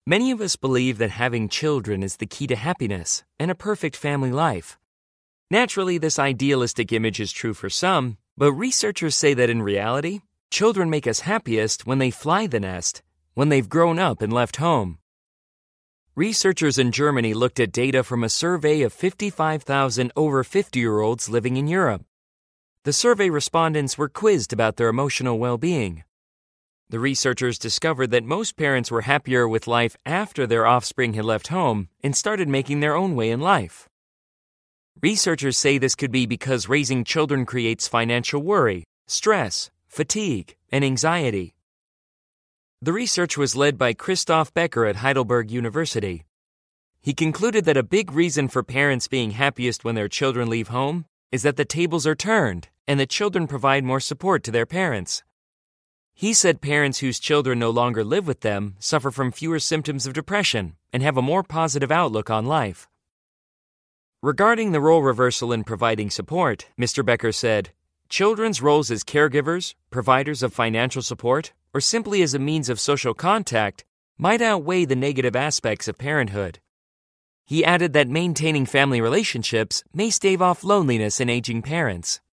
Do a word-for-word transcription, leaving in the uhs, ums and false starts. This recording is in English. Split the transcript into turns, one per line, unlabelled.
Many of us believe that having children is the key to happiness and a perfect family life. Naturally, this idealistic image is true for some, but researchers say that in reality, children make us happiest when they fly the nest, when they've grown up and left home. Researchers in Germany looked at data from a survey of fifty-five thousand over fifty-year-olds living in Europe. The survey respondents were quizzed about their emotional well-being. The researchers discovered that most parents were happier with life after their offspring had left home and started making their own way in life. Researchers say this could be because raising children creates financial worry, stress, fatigue, and anxiety. The research was led by Christoph Becker at Heidelberg University. He concluded that a big reason for parents being happiest when their children leave home is that the tables are turned and the children provide more support to their parents. He said parents whose children no longer live with them suffer from fewer symptoms of depression and have a more positive outlook on life. Regarding the role reversal in providing support, Mister Becker said, children's roles as caregivers, providers of financial support, or simply as a means of social contact might outweigh the negative aspects of parenthood. He added that maintaining family relationships may stave off loneliness in aging parents.